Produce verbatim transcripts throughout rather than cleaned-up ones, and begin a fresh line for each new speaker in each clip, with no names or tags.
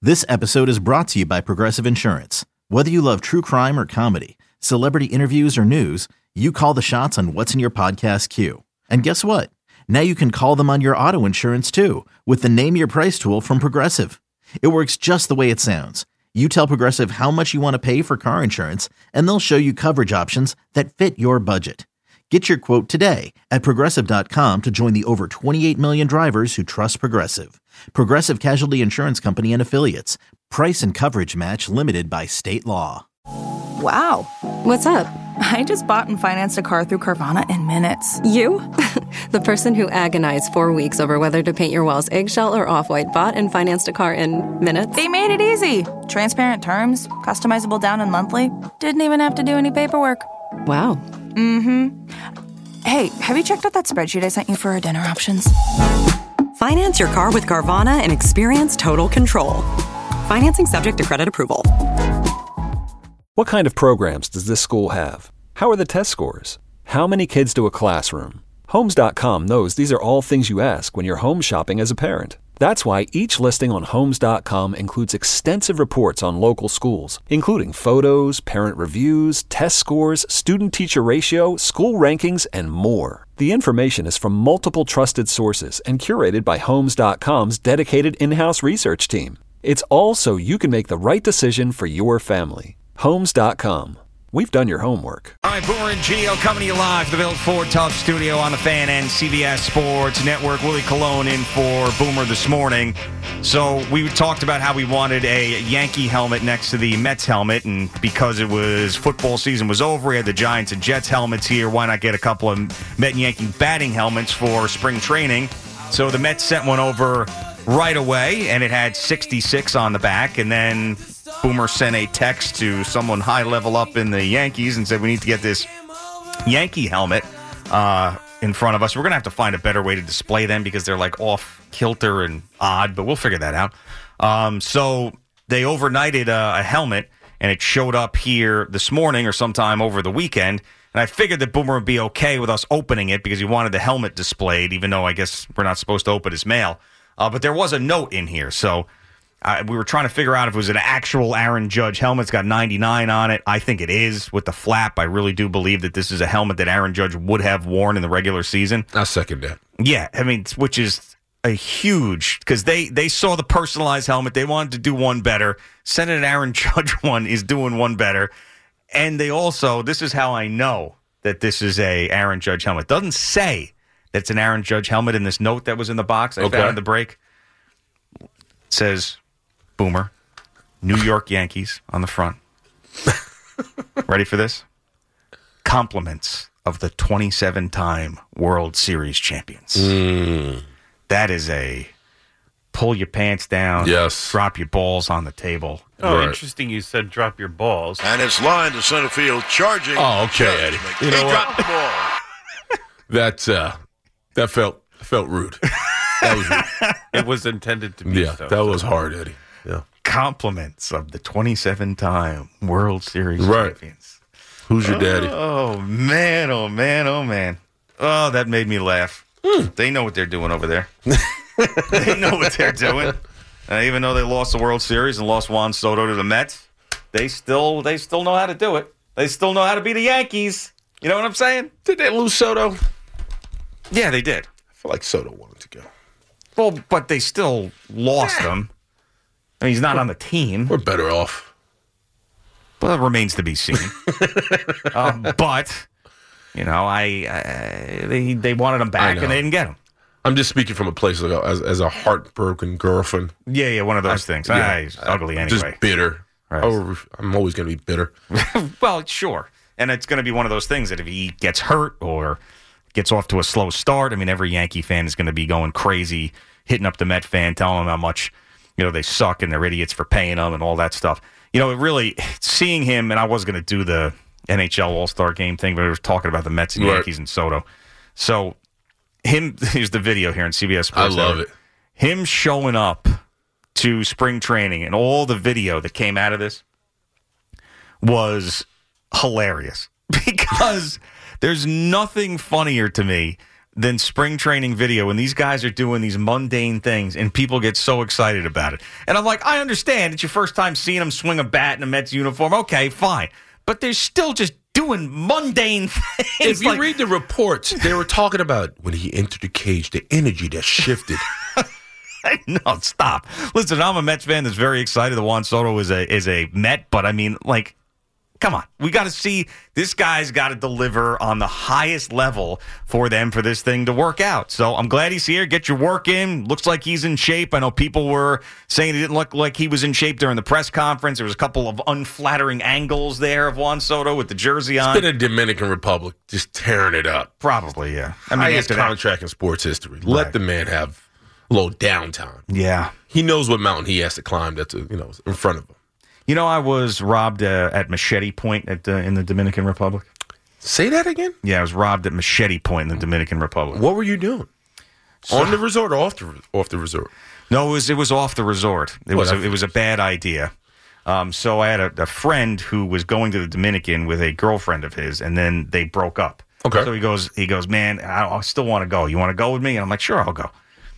This episode is brought to you by Progressive Insurance. Whether you love true crime or comedy, celebrity interviews or news, you call the shots on what's in your podcast queue. And guess what? Now you can call them on your auto insurance too with the Name Your Price tool from Progressive. It works just the way it sounds. You tell Progressive how much you want to pay for car insurance, and they'll show you coverage options that fit your budget. Get your quote today at Progressive dot com to join the over twenty-eight million drivers who trust Progressive. Progressive Casualty Insurance Company and Affiliates. Price and coverage match limited by state law.
Wow.
What's up?
I just bought and financed a car through Carvana in minutes.
You? The person who agonized four weeks over whether to paint your walls eggshell or off-white bought and financed a car in minutes?
They made it easy. Transparent terms, customizable down and monthly. Didn't even have to do any paperwork.
Wow.
Mm-hmm. Hey, have you checked out that spreadsheet I sent you for our dinner options?
Finance your car with Carvana and experience total control. Financing subject to credit approval.
What kind of programs does this school have? How are the test scores? How many kids do a classroom? Homes dot com knows these are all things you ask when you're home shopping as a parent. That's why each listing on Homes dot com includes extensive reports on local schools, including photos, parent reviews, test scores, student-teacher ratio, school rankings, and more. The information is from multiple trusted sources and curated by Homes dot com's dedicated in-house research team. It's all so you can make the right decision for your family. Homes dot com. We've done your homework.
All right, Boomer and Gio coming to you live from the Village Ford Tough Studio on the Fan and C B S Sports Network. Willie Colon in for Boomer this morning. So we talked about how we wanted a Yankee helmet next to the Mets helmet, and because it was football season was over, we had the Giants and Jets helmets here. Why not get a couple of Met and Yankee batting helmets for spring training? So the Mets sent one over right away, and it had sixty-six on the back, and then Boomer sent a text to someone high level up in the Yankees and said we need to get this Yankee helmet uh, in front of us. We're going to have to find a better way to display them because they're like off kilter and odd, but we'll figure that out. Um, so they overnighted a, a helmet, and it showed up here this morning or sometime over the weekend. And I figured that Boomer would be okay with us opening it because he wanted the helmet displayed, even though I guess we're not supposed to open his mail. Uh, but there was a note in here, so Uh, we were trying to figure out if it was an actual Aaron Judge helmet. It's got ninety-nine on it. I think it is with the flap. I really do believe that this is a helmet that Aaron Judge would have worn in the regular season.
I second that.
Yeah, I mean, which is a huge, because they, they saw the personalized helmet. They wanted to do one better. Sending an Aaron Judge one is doing one better. And they also, this is how I know that this is a Aaron Judge helmet. It doesn't say that it's an Aaron Judge helmet in this note that was in the box I
okay.
found in the break. It says, Boomer, New York Yankees on the front. Ready for this? Compliments of the twenty-seven-time World Series champions.
Mm.
That is a pull your pants down,
yes.
drop your balls on the table.
Oh,
right.
Interesting you said drop your balls.
And it's line to center field, charging.
Oh, okay, Eddie. You know
he
what?
dropped the ball.
That, uh, that felt felt rude. That was rude.
It was intended to be
yeah,
so.
that was hard, Eddie. Yeah.
Compliments of the twenty-seven-time World Series
right.
champions.
Who's your daddy?
Oh, man, oh, man, oh, man. Oh, that made me laugh. Mm. They know what they're doing over there. They know what they're doing. Uh, even though they lost the World Series and lost Juan Soto to the Mets, they still they still know how to do it. They still know how to be the Yankees. You know what I'm saying?
Did they lose Soto?
Yeah, they did.
I feel like Soto wanted to go.
Well, but they still lost him. I mean, he's not on the team.
We're better off.
Well, it remains to be seen. um, but, you know, I, I they they wanted him back and they didn't get him.
I'm just speaking from a place like as, as a heartbroken girlfriend.
Yeah, yeah, one of those I, things. Yeah, ah, he's ugly anyway.
Just bitter. Right. I'm always going to be bitter.
Well, sure. And it's going to be one of those things that if he gets hurt or gets off to a slow start, I mean, every Yankee fan is going to be going crazy, hitting up the Met fan, telling them how much, you know, they suck and they're idiots for paying them and all that stuff. You know, it really, seeing him, and I was going to do the N H L All-Star Game thing, but we were talking about the Mets and
right.
Yankees and Soto. So, him, here's the video here on C B S Sports.
I love it.
Him showing up to spring training and all the video that came out of this was hilarious because there's nothing funnier to me than spring training video when these guys are doing these mundane things and people get so excited about it. And I'm like, I understand it's your first time seeing them swing a bat in a Mets uniform. Okay, fine. But they're still just doing mundane things.
If you
like,
read the reports, they were talking about when he entered the cage, the energy that shifted.
No, stop. Listen, I'm a Mets fan that's very excited that Juan Soto is a is a Met, but I mean, like, come on. We got to see this guy's got to deliver on the highest level for them for this thing to work out. So I'm glad he's here. Get your work in. Looks like he's in shape. I know people were saying it didn't look like he was in shape during the press conference. There was a couple of unflattering angles there of Juan Soto with the jersey on.
It's been a Dominican Republic just tearing it up.
Probably, yeah. I mean,
highest
after that-
contract in sports history. Let
Right.
the man have a little downtime.
Yeah.
He knows what mountain he has to climb that's, you know, in front of him.
You know, I was robbed uh, at Machete Point at uh, in the Dominican Republic.
Say that again?
Yeah, I was robbed at Machete Point in the Dominican Republic.
What were you doing?
So-
On the resort or off the off the resort?
No, it was it was off the resort. It
Well,
was a,
that-
it was a bad idea. Um, so I had a, a friend who was going to the Dominican with a girlfriend of his, and then they broke up.
Okay.
So he goes, he goes, man, I, I still want to go. You want to go with me? And I'm like, sure, I'll go.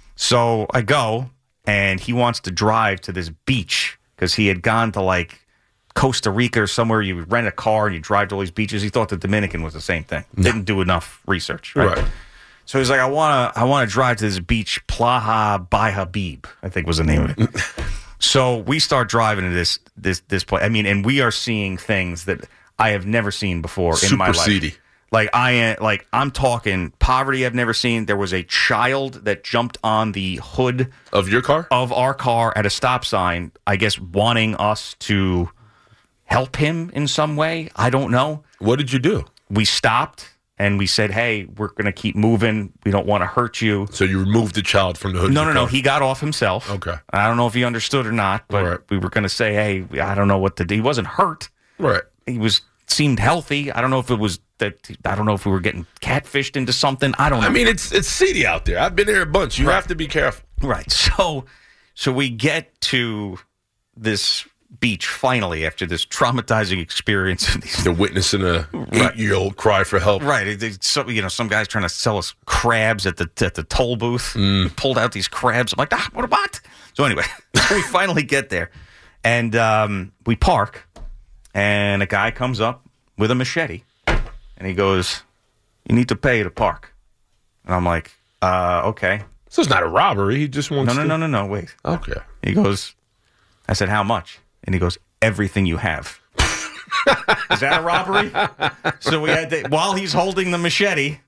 So I go, and he wants to drive to this beach because he had gone to like Costa Rica or somewhere. You rent a car and you drive to all these beaches. He thought the Dominican was the same thing. Didn't do enough research. Right.
Right.
So he's like, I want to I want to drive to this beach, Plaha by Habib, I think was the name of it. So we start driving to this this this place. I mean, and we are seeing things that I have never seen before in
Super
my life.
seedy.
Like I am, like I'm talking poverty I've never seen. There was a child that jumped on the hood
Of your car?
of our car at a stop sign, I guess wanting us to help him in some way. I don't know.
What did you do?
We stopped and we said, hey, we're going to keep moving. We don't want to hurt you.
So you removed the child from the hood
No,
of
no,
your
no.
car?
He got off himself.
Okay.
I don't know if he understood or not, but
Right.
we were going to say, hey, I don't know what to do. He wasn't hurt.
Right.
He was seemed healthy. I don't know if it was that. I don't know if we were getting catfished into something. I don't know.
I mean, it's it's seedy out there. I've been there a bunch. You
Right.
have to be careful.
Right. So, so we get to this beach finally after this traumatizing experience.
They're witnessing a eight-year-old cry for help.
Right. It- it's So, you know, some guy's trying to sell us crabs at the at the toll booth.
Mm.
He pulled out these crabs. I'm like, ah, what about? So anyway, we finally get there, and um, we park, and a guy comes up with a machete, and he goes, "You need to pay to park." And I'm like, uh, okay.
So it's not a robbery. He just wants
No, no,
to...
no, no, no. Wait.
Okay.
He goes, I said, how much? And he goes, everything you have. Is that a robbery? So we had to, while he's holding the machete,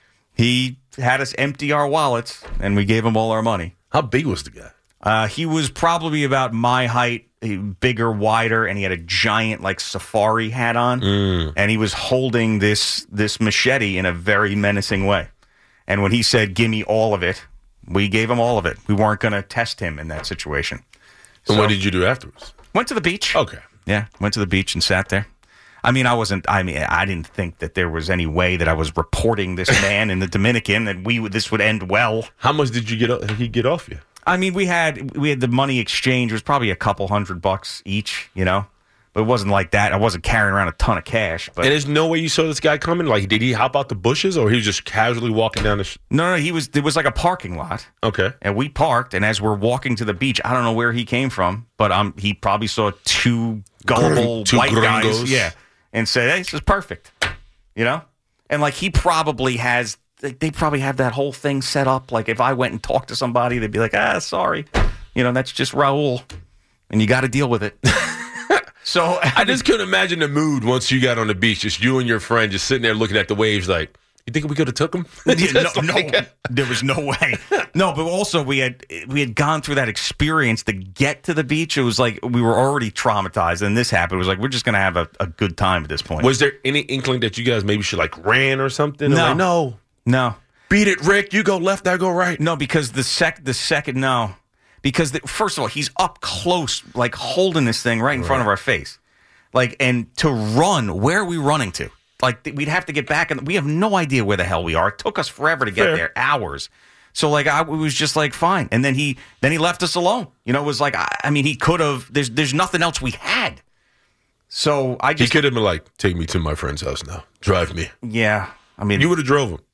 he had us empty our wallets, and we gave him all our money.
How big was the guy?
Uh, he was probably about my height, eh, bigger, wider, and he had a giant like safari hat on,
Mm.
and he was holding this this machete in a very menacing way. And when he said, "Give me all of it," we gave him all of it. We weren't going to test him in that situation.
And
So-
what did you do afterwards?
Went to the beach.
Okay.
Yeah, went to the beach and sat there. I mean, I wasn't. I mean, I didn't think that there was any way that I was reporting this man in the Dominican that we would, this would end well.
How much did you get? Did he get off you?
I mean, we had we had the money exchange. It was probably a couple hundred bucks each, you know. But it wasn't like that. I wasn't carrying around a ton of cash. But
And there's no way you saw this guy coming? Like, did he hop out the bushes or he was just casually walking down the... Sh-
no, no, he was. It was like a parking lot.
okay.
And we parked, and as we're walking to the beach, I don't know where he came from, but um, he probably saw two gullible
Two
white
gringos.
guys, yeah, and said, "Hey, this is perfect," you know. And like he probably has, they they probably have that whole thing set up. Like if I went and talked to somebody, they'd be like, "Ah, sorry, you know, that's just Raul, and you got to deal with it." So
I just couldn't imagine the mood once you got on the beach, just you and your friend just sitting there looking at the waves like, you think we could have took him?
Yeah,
Just
no,
like-
no, there was no way. No, but also we had we had gone through that experience to get to the beach. It was like we were already traumatized, and this happened. It was like we're just gonna have a, a good time at this point.
Was there any inkling that you guys maybe should like ran or something? Or
No.
like, no.
no,
Beat it, Rick. You go left, I go right.
no, because the sec the second no, because the, first of all he's up close, like holding this thing right in front of our face, like and to run. Where are we running to? Like we'd have to get back, and we have no idea where the hell we are. It took us forever to get
Fair.
there, hours. So like I it was just like fine, and then he then he left us alone. You know, it was like I, I mean he could have. There's there's nothing else we had. So I
He
just
could have been like, take me to my friend's house now. Drive me.
yeah. I mean
You would have drove him.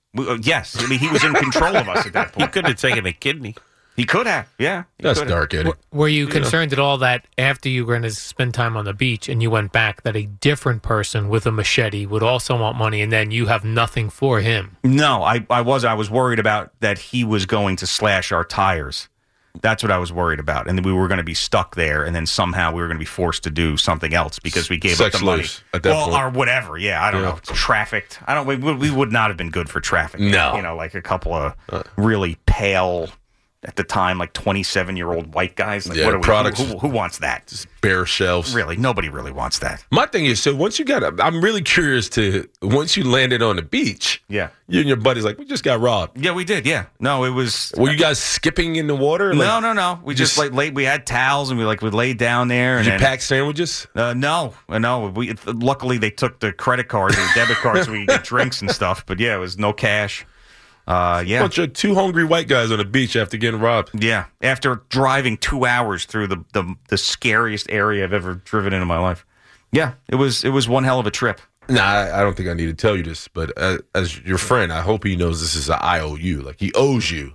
We, uh, yes. I mean, he was in control of us at that point.
He could have taken a kidney.
He could have, yeah.
That's dark, Eddie.
Were you concerned at all that after you were going to spend time on the beach and you went back, that a different person with a machete would also want money, and then you have nothing for him?
No, I, I was I was worried about that he was going to slash our tires. That's what I was worried about, and we were going to be stuck there, and then somehow we were going to be forced to do something else because we gave
Sex
up the money,
loose at that
well,
point.
or whatever. Yeah, I don't
Yeah.
know. Trafficked. I don't. We, we would not have been good for traffic.
No.
You know, like a couple of really pale, at the time, like twenty-seven-year-old white guys. Like,
Yeah,
what are we,
products.
Who, who, who wants that?
Just bare shelves.
Really, nobody really wants that.
My thing is, so once you got, I'm really curious to, once you landed on the beach,
Yeah.
you and your buddies like, we just got robbed.
Yeah, we did. Yeah. No, it was.
Were you guys skipping in the water? Like,
no, no, no. We just,
just-
like laid. We had towels and we like we laid down there.
Did
And
you
then,
pack sandwiches?
Uh, no, uh, no. We luckily they took the credit cards and the debit cards so we could get drinks and stuff. But yeah, it was no cash. Uh, yeah,
Bunch of two hungry white guys on the beach after getting robbed.
yeah. After driving two hours through the, the the scariest area I've ever driven in in my life. Yeah, it was it was one hell of a trip.
Nah, I I don't think I need to tell you this, but as, as your friend, I hope he knows this is an I O U. Like, he owes you.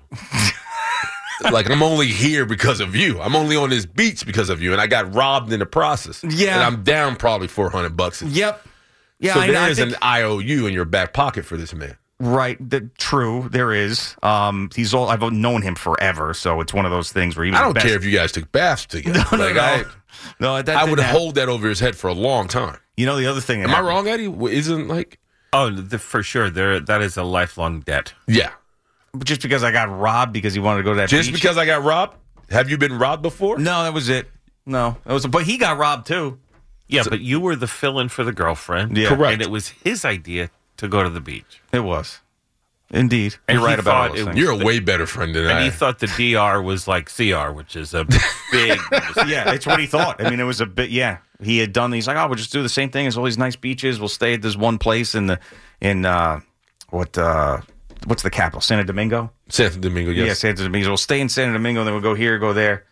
Like, I'm only here because of you. I'm only on this beach because of you, and I got robbed in the process.
Yeah.
And I'm down probably four hundred bucks.
Yep. Yeah,
so
I, I
there's
think,
an I O U in your back pocket for this man.
right. The, true, there is. Um, he's all. I've known him forever, so it's one of those things where even
I
the
don't
best-
care if you guys took baths together.
No, no,
Like,
no.
I,
no, that
I
didn't
would
happen.
hold that over his head for a long time.
You know the other thing. that
Am I
happened-
wrong, Eddie? Isn't like,
Oh, the, for sure. There, that is a lifelong debt.
yeah.
Just because I got robbed because he wanted to go to that
Just
beach?
because I got robbed? Have you been robbed before?
No, that was it. No, that was. But he got robbed too.
Yeah, but you were the fill-in for the girlfriend.
Yeah.
Correct.
And it was his idea to go to the beach.
It was. Indeed.
And
You're
he
right about all
thought
those
it
things.
You're a way better friend than
And
I.
he thought the D R was like C R, which is a big...
Yeah, it's what he thought. I mean, it was a bit. Yeah, he had done. He's like, oh, we'll just do the same thing as all these nice beaches. We'll stay at this one place in the in uh, what uh, what's the capital? Santo Domingo.
Santo Domingo, yes.
Yeah, Santo Domingo. We'll stay in Santo Domingo, then we'll go here, go there.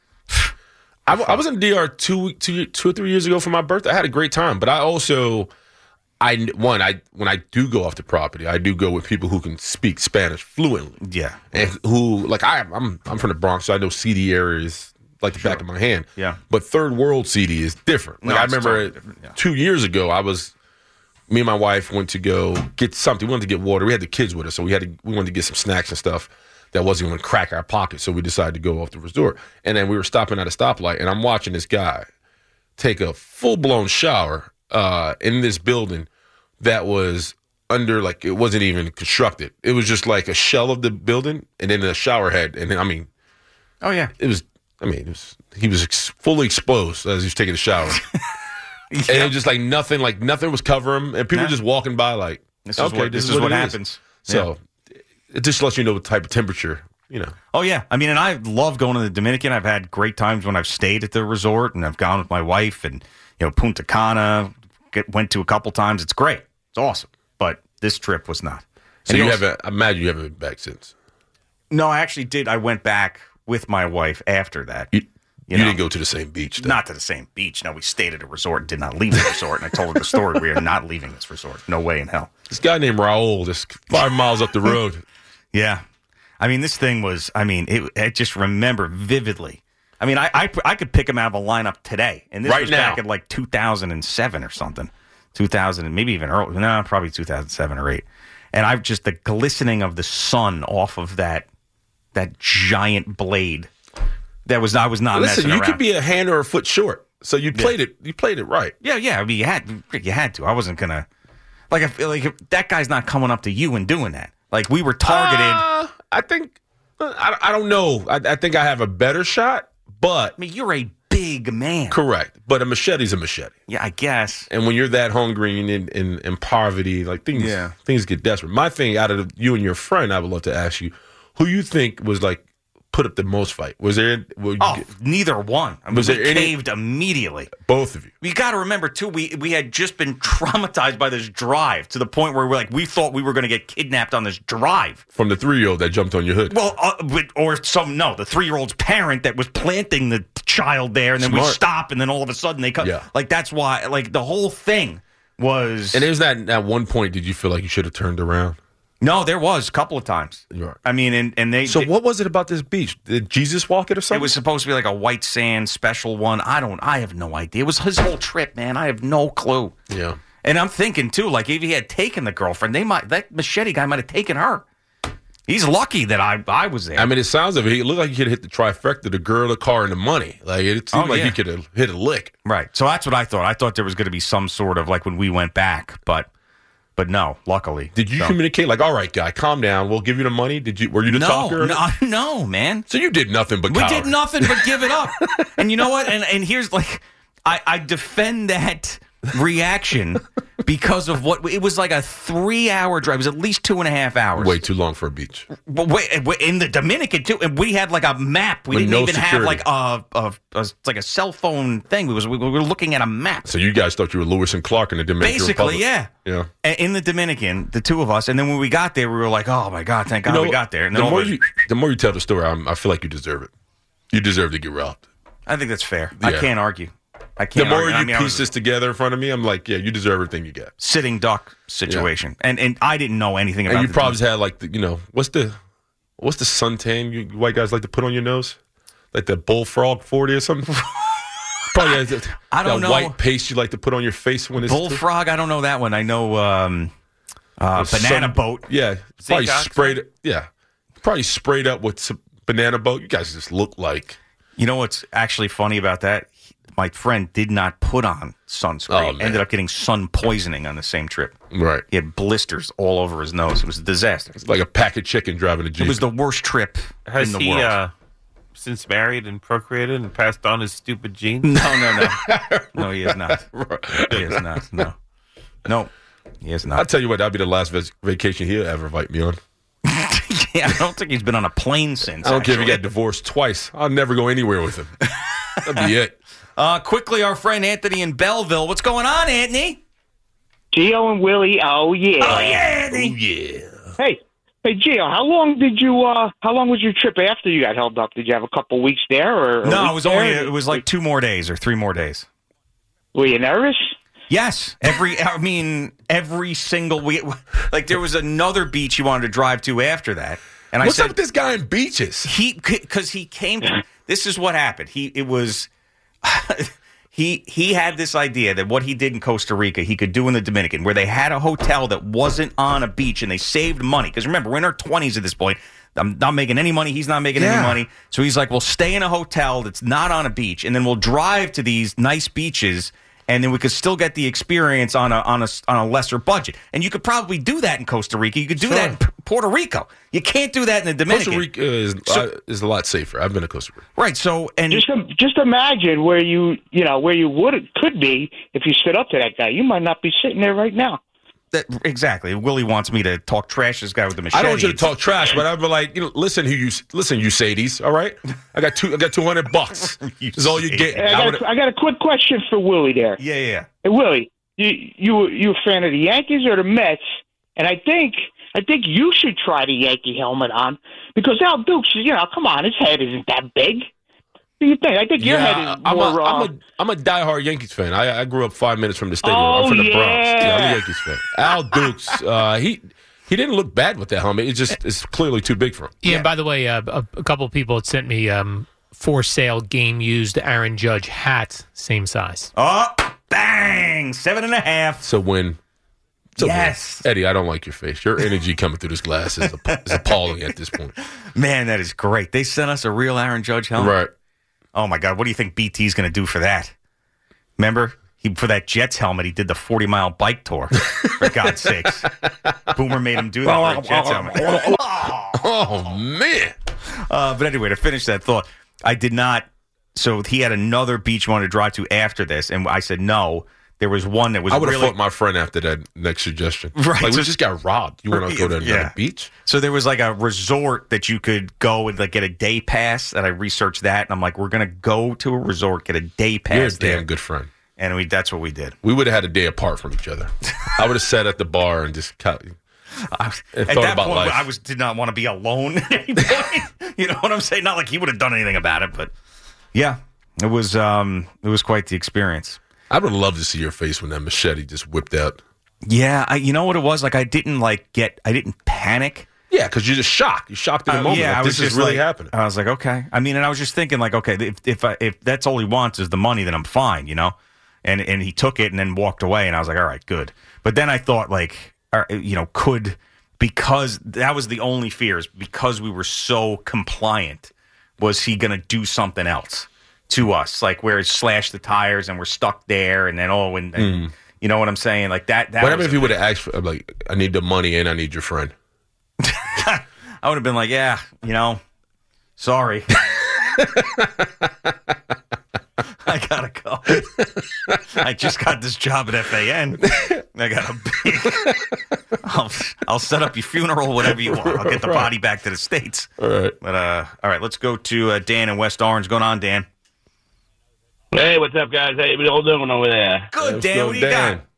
I, w- I was in D R two, two, two or three years ago for my birthday. I had a great time, but I also, I one, I when I do go off the property, I do go with people who can speak Spanish fluently.
Yeah,
And who, like, I, I'm I'm from the Bronx, so I know C D areas like the back of my hand.
Yeah.
But third world C D is different. Like,
No,
I
it's
remember
totally different, yeah.
two years ago, I was, me and my wife went to go get something. We wanted to get water. We had the kids with us, so we had to, we wanted to get some snacks and stuff that wasn't going to crack our pockets. So we decided to go off the resort. And then we were stopping at a stoplight, and I'm watching this guy take a full-blown shower uh, in this building that was under, like, it wasn't even constructed. It was just like a shell of the building and then a shower head. And then, I mean,
Oh yeah.
it was, I mean, it was, he was ex- fully exposed as he was taking a shower. And it was just like nothing, like nothing was covering him. And people
Nah.
were just walking by like,
This is
okay,
what-
this,
this
is
is
what,
what
it is.
happens.
So it just lets you know what type of temperature, you know.
Oh yeah. I mean, and I love going to the Dominican. I've had great times when I've stayed at the resort, and I've gone with my wife, and you know, Punta Cana. Get, went to a couple times. It's great. It's awesome. But this trip was not.
So
And
you
it also-
haven't, I imagine you haven't been back since.
No, I actually did. I went back with my wife after that.
You, you,
know,
didn't go to the same beach, though.
Not to the same beach. No, we stayed at a resort and did not leave the resort. And I told her the story. We are not leaving this resort. No way in hell.
This guy named Raul, just five miles up the road.
Yeah. I mean, this thing was, I mean, it, I just remember vividly. I mean, I, I I could pick him out of a lineup today. And this
Right
was
now.
back in like two thousand seven or something. two thousand, and maybe even early. No, probably two thousand seven or eight. And I've just, the glistening of the sun off of that that giant blade. That was, I was not
Listen,
messing
you
around.
could be a hand or a foot short. So you played it, you played it right.
Yeah, yeah. I mean, you had you had to. I wasn't gonna like. I feel like if that guy's not coming up to you and doing that. Like we were targeted.
Uh, I think, I, I don't know. I, I think I have a better shot, but.
I mean, you're a big man.
Correct. But a machete's a machete.
Yeah, I guess.
And when you're that hungry and in, in, in poverty, like things
Yeah.
things get desperate. My thing out of you and your friend, I would love to ask you, who you think was like put up the most fight? Was there? Were you,
Oh, neither one. I mean,
Was
we
there any-
caved immediately.
both of you.
You got to remember too. We we had just been traumatized by this drive to the point where we're like we thought we were going to get kidnapped on this drive.
From the three year old that jumped on your hood.
Well, uh, but, or some no, the three year old's parent that was planting the child there, and then we
Smart.
stop, and then all of a sudden they come.
Yeah.
Like that's why. Like the whole thing was.
And there's that at one point, did you feel like you should have turned around?
No, there was a couple of times.
Right.
I mean, and, and they.
So
they,
what was it about this beach? Did Jesus walk it or something?
It was supposed to be like a white sand special one. I don't. I have no idea. It was his whole trip, man. I have no clue.
Yeah.
And I'm thinking too, like if he had taken the girlfriend, they might that machete guy might have taken her. He's lucky that I I was there.
I mean, it sounds of it. It looked like you could hit the trifecta: the girl, the car, and the money. Like it seemed
Oh,
like
yeah.
you could have hit a lick.
Right. So that's what I thought. I thought there was going to be some sort of like when we went back, but but no. Luckily,
Did you
So-
communicate like, all right, guy, calm down. We'll give you the money. Did you? Were you the
No,
talker?
no, no, man.
So you did nothing but
We
cower.
did nothing but give it up. And you know what? And and here's like, I, I defend that reaction because of what it was like a three hour drive. It was at least two and a half hours.
Way too long for a beach.
But wait, wait, in the Dominican too, and we had like a map. We
With
didn't
no
even have
security.
like a, a, a it's like a cell phone thing. We was we were looking at a map.
So you guys thought you were Lewis and Clark in the Dominican
Basically,
Republic.
yeah.
Yeah.
A- In the Dominican, the two of us, and then when we got there, we were like, "Oh my god, thank God
You know,
we got there." And
the
then
more
all of a-
you, the more you tell the story, I'm, I feel like you deserve it. You deserve to get robbed.
I think that's fair. I
Yeah.
can't argue. I
The
can't.
more
argue.
you
I mean, I
piece
was
this together in front of me, I'm like, yeah, you deserve everything you get.
sitting duck situation, and and I didn't know anything about.
And you
the
probably had like the, you know, what's the what's the suntan you white guys like to put on your nose, like the bullfrog forty or something. Probably has that,
I don't
that
know.
white paste you like to put on your face when it's
bullfrog. I don't know that one. I know um, uh, banana
sun-
boat.
Yeah, probably
Zinc
sprayed it. Yeah, probably sprayed up with some banana boat. You guys just look like.
You know what's actually funny about that? My friend did not put on sunscreen.
Oh, man.
Ended up getting sun poisoning on the same trip.
Right.
He had blisters all over his nose. It was a disaster.
It's like a pack of chicken driving a Jeep.
It was the worst trip
Has
in the
he
world.
uh, since married and procreated and passed on his stupid genes?
No, no, no. No, he is not. He is not. No. No, he is
I'll
not.
tell you what, that'd be the last vac- vacation he'll ever invite me on.
Yeah, I don't think he's been on a plane since.
I don't care if he
actually.
got divorced twice. I'll never go anywhere with him. That'd be it.
Uh, quickly, our friend Anthony in Belleville. What's going on, Anthony?
Gio and Willie, oh yeah.
Oh, yeah, Anthony.
Oh, yeah.
Hey, hey, Gio, how long did you? uh How long was your trip after you got held up? Did you have a couple weeks there, or? a
No,
week
it was only
there?
it was like two more days or three more days.
Were you nervous?
Yes, every I mean every single week. Like there was another beach he wanted to drive to after that, and I
What's
said
up with this guy in beaches?
he because he came. This is what happened. He it was. He he had this idea that what he did in Costa Rica, he could do in the Dominican, where they had a hotel that wasn't on a beach and they saved money. Because remember, we're in our twenties at this point. I'm not making any money. He's not making
Yeah.
any money. So he's like, we'll stay in a hotel that's not on a beach, and then we'll drive to these nice beaches, and then we could still get the experience on a on a on a lesser budget. And you could probably do that in Costa Rica. You could do
Sure.
that in P- Puerto Rico. You can't do that in the Dominican.
Costa Rica is,
So-
uh, is a lot safer. I've been to Costa Rica.
Right. So and
Just im- just imagine where you you know where you would could be if you stood up to that guy. You might not be sitting there right now.
that, exactly. Willie wants me to talk trash to this guy with the machete.
I don't want you to talk trash, but I'd be like, you know, listen, who you listen, you Sadies, all right? I got two, I got two hundred bucks.
You
Is all you
Sadies.
get.
Hey, I,
I
got
would've-
a, I got a quick question for Willie there.
Yeah, yeah.
Hey, Willie, you you you a fan of the Yankees or the Mets? And I think I think you should try the Yankee helmet on because Al Dukes, you know, come on, his head isn't that big. What do you think? I think your
Yeah,
head is
I'm,
more.
a,
uh,
I'm a I'm a diehard Yankees fan. I, I grew up five minutes from the stadium.
Oh,
I'm from the
yeah.
Bronx. Yeah, I'm a Yankees fan. Al Dukes, uh, he he didn't look bad with that helmet. It's just it's clearly too big for him.
Yeah, and by the way, uh, a, a couple of people had sent me um, for sale game used Aaron Judge hats, same size.
Oh, bang! Seven and a half.
So when so
Yes.
when, Eddie, I don't like your face. Your energy coming through this glass is, is appalling at this point.
Man, that is great. They sent us a real Aaron Judge helmet.
Right.
Oh my God, what do you think B T's going to do for that? Remember, he for that Jets helmet, he did the forty mile bike tour. For God's sakes, Boomer made him do that for a Jets helmet.
Oh man.
Uh, but anyway, to finish that thought, I did not. So he had another beach he wanted to drive to after this, and I said no. There was one that was
I would have
really
fought my friend after that next suggestion.
Right,
Like,
so-
we just got robbed. You want to go to another
Yeah.
beach?
So there was like a resort that you could go and like get a day pass. And I researched that, and I'm like, we're gonna go to a resort, get a day pass
You're a
there,
damn good friend.
and we that's what we did.
We would have had a day apart from each other. I would have sat at the bar and just cut.
I,
And
at
thought
that
about
point,
life.
I was did not want to be alone at any point. You know what I'm saying? Not like he would have done anything about it, but yeah, it was um, it was quite the experience.
I would love to see your face when that machete just whipped out.
Yeah, I, you know what it was? Like, I didn't, like, get, I didn't panic.
Yeah, because you're just shocked. You're shocked in the
Uh,
moment.
yeah,
like,
I was
this
just
is really
like,
happening.
I was like, okay. I mean, and I was just thinking, like, okay, if if I, if that's all he wants is the money, then I'm fine, you know. And and he took it and then walked away, and I was like, all right, good. But then I thought, like, uh, you know, could because that was the only fears because we were so compliant. Was he going to do something else to us, like where it slashed the tires and we're stuck there, and then oh, and, and
Mm.
you know what I'm saying, like that. that
What happened
was
if
a
you would
big-
have asked for, like, I need the money and I need your friend?
I would have been like, yeah, you know, sorry. I gotta go. I just got this job at F A N. I got a big. I'll, I'll set up your funeral, whatever you want. I'll get the
Right.
body back to the States.
All right.
But uh, all right, let's go to uh, Dan in West Orange. Going on, Dan?
Hey, what's up, guys? How you all doing over there?
Good,
Let's
Dan.
go,
What do you
Dan.
got?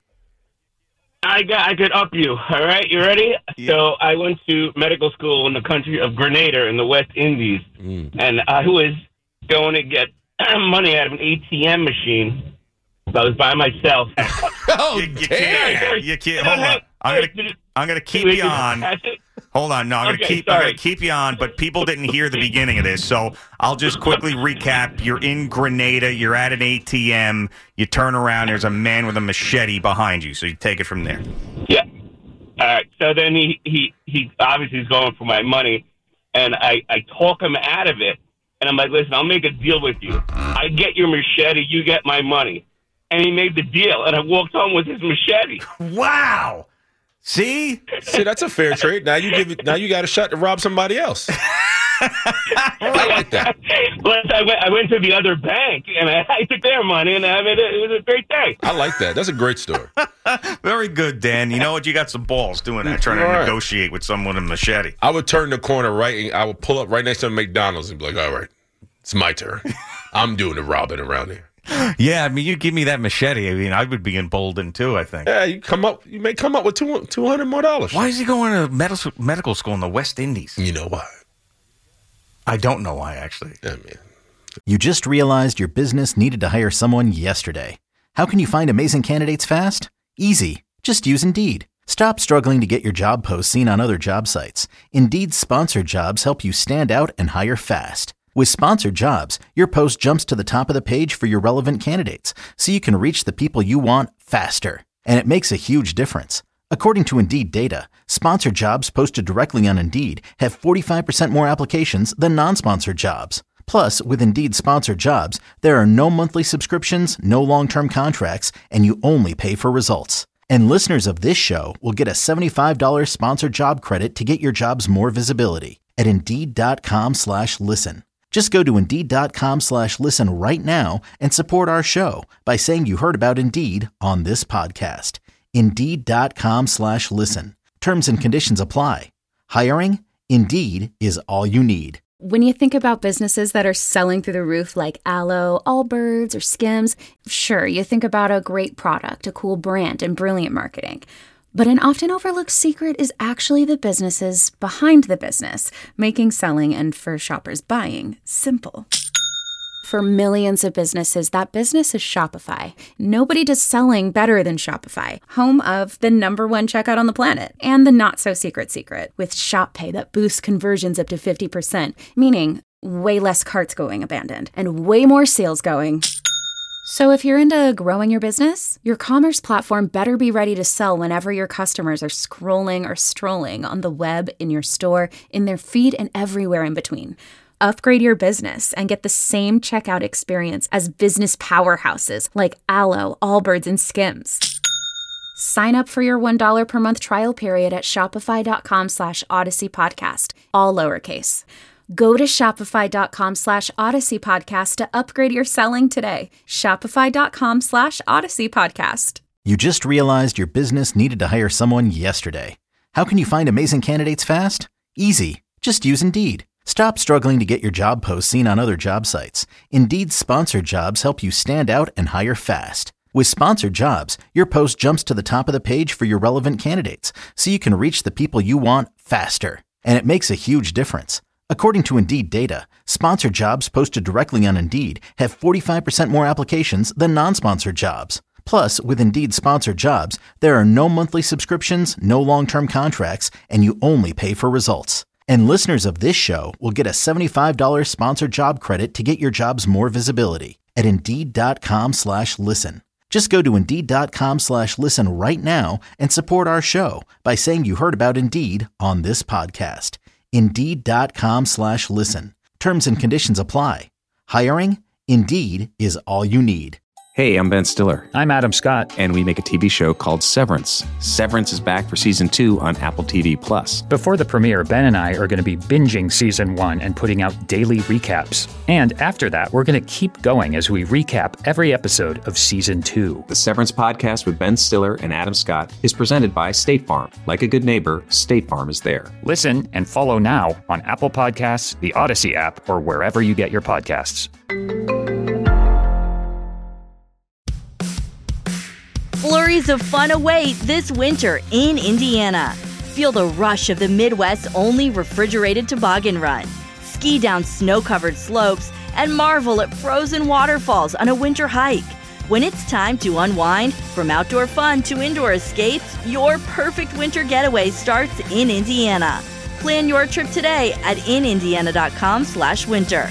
I got. I could up you. All right, you ready? So I went to medical school in the country of Grenada in the West Indies,
Mm.
and I was going to get money out of an A T M machine. I was by myself.
Oh,
You, you
damn.
can't. You can't. Hold on. I'm gonna. I'm gonna keep you on. Hold on, no, I'm
Okay,
gonna keep. I'm
sorry.
gonna keep you on. But people didn't hear the beginning of this, so I'll just quickly recap. You're in Grenada. You're at an A T M. You turn around. There's a man with a machete behind you. So you take it from there.
Yeah. All right. So then he he he obviously is going for my money, and I I talk him out of it, and I'm like, listen, I'll make a deal with you. I get your machete, you get my money, and he made the deal, and I walked home with his machete.
Wow. See?
See, that's a fair trade. Now you give it. Now you got a shot to rob somebody else. I like that.
Plus, I went I went to the other bank, and I, I took their money, and I mean, it, it was a great day.
I like that. That's a great story.
Very good, Dan. You know what? You got some balls doing that, trying to
All right.
negotiate with someone with a machete.
I would turn the corner right, and I would pull up right next to McDonald's and be like, "All right, it's my turn. I'm doing the robbing around here."
Yeah, I mean, you give me that machete. I mean, I would be emboldened too, I think.
Yeah, you come up. You may come up with two two hundred more dollars.
Why is he going to medical medical school in the West Indies?
You know why?
I don't know why, actually.
I mean,
You just realized your business needed to hire someone yesterday. How can you find amazing candidates fast? Easy. Just use Indeed. Stop struggling to get your job posts seen on other job sites. Indeed's sponsored jobs help you stand out and hire fast. With sponsored jobs, your post jumps to the top of the page for your relevant candidates, so you can reach the people you want faster. And it makes a huge difference. According to Indeed data, sponsored jobs posted directly on Indeed have forty-five percent more applications than non-sponsored jobs. Plus, with Indeed sponsored jobs, there are no monthly subscriptions, no long-term contracts, and you only pay for results. And listeners of this show will get a seventy-five dollars sponsored job credit to get your jobs more visibility at Indeed.com slash listen. Just go to Indeed.com slash listen right now and support our show by saying you heard about Indeed on this podcast. Indeed.com slash listen. Terms and conditions apply. Hiring? Indeed is all you need.
When you think about businesses that are selling through the roof like Aloe, Allbirds, or Skims, sure, you think about a great product, a cool brand, and brilliant marketing. But an often overlooked secret is actually the businesses behind the business, making selling and for shoppers buying simple. For millions of businesses, that business is Shopify. Nobody does selling better than Shopify, home of the number one checkout on the planet and the not-so-secret secret with Shop Pay that boosts conversions up to fifty percent, meaning way less carts going abandoned and way more sales going. So if you're into growing your business, your commerce platform better be ready to sell whenever your customers are scrolling or strolling on the web, in your store, in their feed, and everywhere in between. Upgrade your business and get the same checkout experience as business powerhouses like Aloe, Allbirds, and Skims. Sign up for your one dollar per month trial period at shopify.com slash Odyssey Podcast, all lowercase. Go to shopify.com slash Odyssey Podcast to upgrade your selling today. Shopify.com slash Odyssey Podcast.
You just realized your business needed to hire someone yesterday. How can you find amazing candidates fast? Easy. Just use Indeed. Stop struggling to get your job posts seen on other job sites. Indeed's sponsored jobs help you stand out and hire fast. With sponsored jobs, your post jumps to the top of the page for your relevant candidates, so you can reach the people you want faster. And it makes a huge difference. According to Indeed data, sponsored jobs posted directly on Indeed have forty-five percent more applications than non-sponsored jobs. Plus, with Indeed sponsored jobs, there are no monthly subscriptions, no long-term contracts, and you only pay for results. And listeners of this show will get a seventy-five dollars sponsored job credit to get your jobs more visibility at Indeed.com slash listen. Just go to Indeed.com slash listen right now and support our show by saying you heard about Indeed on this podcast. Indeed.com slash listen. Terms and conditions apply. Hiring? Indeed is all you need.
Hey, I'm Ben Stiller. I'm Adam Scott. And we make a T V show called Severance. Severance is back for season two on Apple T V Plus.
Before the premiere, Ben and I are going to be binging season one and putting out daily recaps. And after that, we're going to keep going as we recap every episode of season two.
The Severance podcast with Ben Stiller and Adam Scott is presented by State Farm. Like a good neighbor, State Farm is there.
Listen and follow now on Apple Podcasts, the Odyssey app, or wherever you get your podcasts.
Flurries of fun await this winter in Indiana. Feel the rush of the Midwest's only refrigerated toboggan run. Ski down snow-covered slopes and marvel at frozen waterfalls on a winter hike. When it's time to unwind, from outdoor fun to indoor escapes, your perfect winter getaway starts in Indiana. Plan your trip today at inindiana.com slash winter.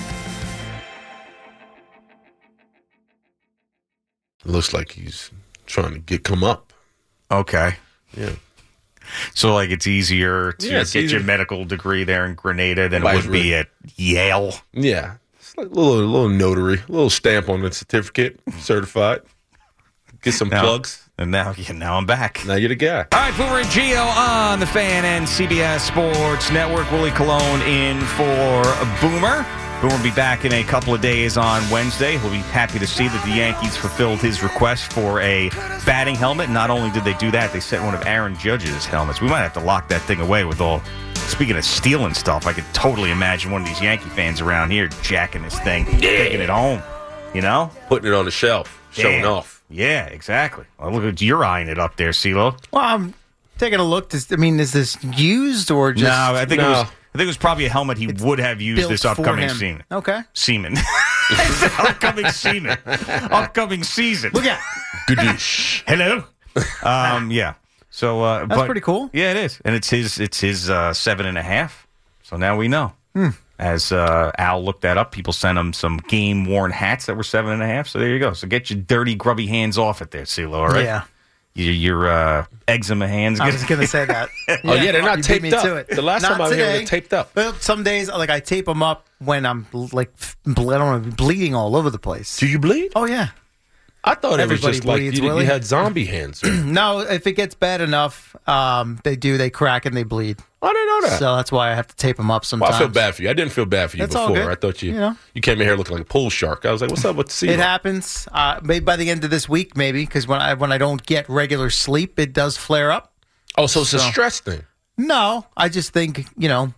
Looks like he's trying to get come up.
Okay.
Yeah.
So, like, it's easier to
Yeah, it's
get
easier.
your medical degree there in Grenada than
Vice
it would be
versa.
at Yale.
Yeah. It's like a little, little notary, a little stamp on the certificate, certified. Get some
Now-
plugs.
And now, yeah, now I'm back.
Now you're the guy.
All right, Boomer and Gio on the Fan and C B S Sports Network. Willie Colon in for Boomer. Boomer will be back in a couple of days on Wednesday. He'll be happy to see that the Yankees fulfilled his request for a batting helmet. Not only did they do that, they sent one of Aaron Judge's helmets. We might have to lock that thing away with all... Speaking of stealing stuff, I could totally imagine one of these Yankee fans around here jacking this thing, taking it home. You know?
Putting it on the shelf, showing
Yeah.
off.
Yeah, exactly. Well, look at you're eyeing it up there, CeeLo.
Well, I'm taking a look. To, I mean, is this used or just...
No, I think
No.
it was. I think it was probably a helmet he would have used
built
this
for
upcoming
him.
season.
Okay.
Seaman. upcoming season. Upcoming season.
Look at
Goodish.
Hello. Um, yeah. So uh,
That's
but-
pretty cool.
Yeah, it is, and it's his. It's his uh, seven and a half. So now we know.
Hmm.
As uh, Al looked that up, people sent him some game worn hats that were seven and a half. So there you go. So get your dirty, grubby hands off it there, CeeLo. All right.
Yeah.
Your, your uh, eczema hands.
I was going to say that.
Oh, yeah, they're not
you beat
taped
me
up.
to it.
The last
Not
time I was here,
today.
they're taped up.
Well, some days, like, I tape them up when I'm, like, ble- I don't know, bleeding all over the place.
Do you bleed?
Oh, yeah.
I thought it was
Everybody
just like
bleeds,
you, you
Willie.
had zombie hands.
No, if it gets bad enough, um, they do. They crack and they bleed.
I didn't know that.
So that's why I have to tape them up
Well,
sometimes.
I feel bad for you. I didn't feel bad for you
That's all
before.
good.
I thought you
You know.
you came in here looking like a pool shark. I was like, what's up with the sea?
It happens. Uh, maybe by the end of this week, maybe, because when I when I don't get regular sleep, it does flare up.
Oh, so it's a
So-
stress thing.
No, I just think, you know,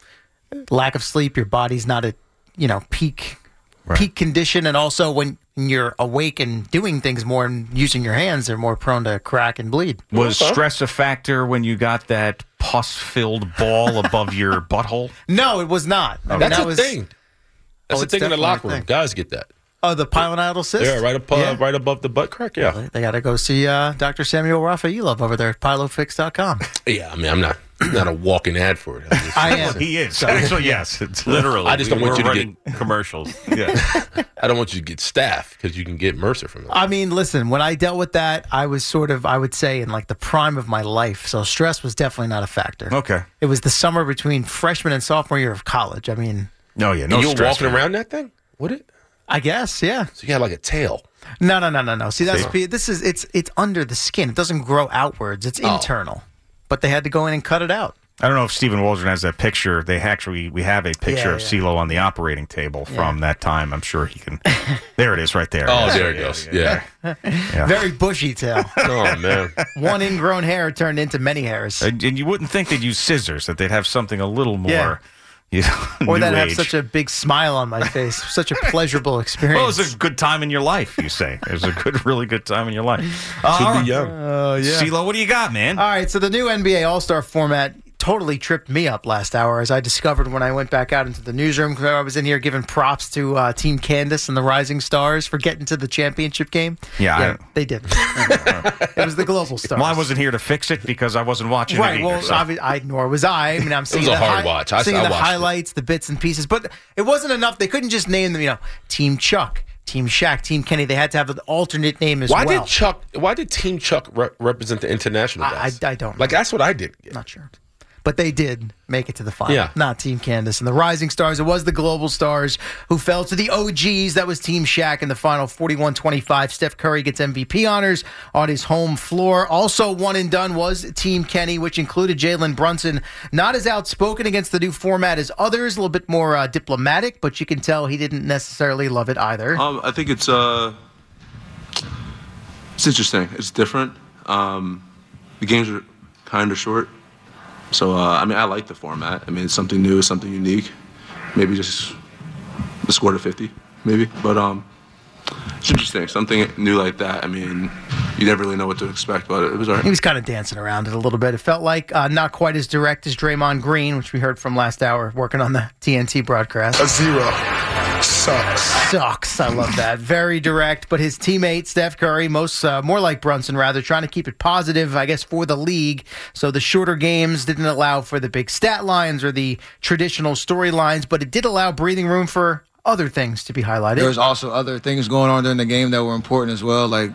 lack of sleep, your body's not at, you know, peak peak condition, and also when you're awake and doing things more and using your hands, they're more prone to crack and bleed.
Was stress a factor when you got that pus-filled ball above your butthole?
No, it was not. I mean,
That's
that
a
was,
thing. That's
Oh,
a
it's
thing in the
definitely a
locker room.
thing.
Guys get that.
Oh, the pilonidal cyst?
Yeah, right above,
Yeah.
right above the butt crack. Yeah.
They got to go see uh, Doctor Samuel Rafaelov over there at pilofix dot com.
Yeah, I mean, I'm not not a walking ad for it. I'm just-
I am.
He is. Actually, yes. It's
Literally.
I just don't
we
want
were
you to
running commercials.
Yeah.
I don't want you to get staph because you can get Mercer from that.
I mean, listen, when I dealt with that, I was sort of, I would say, in like the prime of my life. So stress was definitely not a factor.
Okay.
It was the summer between freshman and sophomore year of college. I mean,
No, yeah, no
and you were
stress.
walking
man.
around that thing? Would it?
I guess, yeah.
So you had like a tail.
No, no, no, no, no. See, that's
See?
this is it's it's under the skin. It doesn't grow outwards. It's
Oh.
internal. But they had to go in and cut it out.
I don't know if Stephen Waldron has that picture. They actually, we have a picture
Yeah,
of
yeah.
CeeLo on the operating table from that time. I'm sure he can. There it is, right there.
Oh,
Yeah,
there it
yeah,
goes.
yeah.
Yeah.
Yeah.
Very bushy tail.
Oh, man.
One ingrown hair turned into many hairs.
And, and you wouldn't think they'd use scissors; that they'd have something a little more,
Yeah.
you know,
Or
new
that have
age.
such a big smile on my face. Such a pleasurable experience.
Well, it was a good time in your life. You say it was a good, really good time in your life. Uh, all
Should
right.
be young.
Oh, yeah.
CeeLo, what do you got, man?
All right, so the new N B A All-Star format totally tripped me up last hour, as I discovered when I went back out into the newsroom. I was in here giving props to uh, Team Candace and the Rising Stars for getting to the championship game.
Yeah,
yeah
I,
they did. It was the Global Stars.
Well, I wasn't here to fix it because I wasn't watching
right,
it
well,
either, so.
obvi- I, nor was I. I mean, I'm seeing
it was
the,
a hard
hi-
watch. I,
seeing
I
the
watched
highlights,
it.
the bits and pieces, but it wasn't enough. They couldn't just name them, you know, Team Chuck, Team Shaq, Team Kenny. They had to have an alternate name as
why
well.
Did Chuck, why did Team Chuck re- represent the international guys?
I, I, I don't know.
Like, that's what I did.
Not sure. But they did make it to the final.
Yeah.
Not Team Candace. And the Rising Stars, it was the Global Stars who fell to the O Gs. That was Team Shaq in the final, forty-one twenty-five. Steph Curry gets M V P honors on his home floor. Also one and done was Team Kenny, which included Jalen Brunson. Not as outspoken against the new format as others, a little bit more uh, diplomatic, but you can tell he didn't necessarily love it either.
Um, I think it's uh, it's interesting. It's different. Um, the games are kind of short. So, uh, I mean, I like the format. I mean, it's something new, something unique. Maybe just the score to fifty, maybe. But um, it's interesting. Something new like that. I mean, you never really know what to expect, but it was all right.
He was kind of dancing around it a little bit. It felt like uh, not quite as direct as Draymond Green, which we heard from last hour, working on the T N T broadcast.
A zero. Sucks.
Sucks. I love that. Very direct. But his teammate, Steph Curry, most uh, more like Brunson, rather, trying to keep it positive, I guess, for the league. So the shorter games didn't allow for the big stat lines or the traditional storylines, but it did allow breathing room for other things to be highlighted.
There was also other things going on during the game that were important as well, like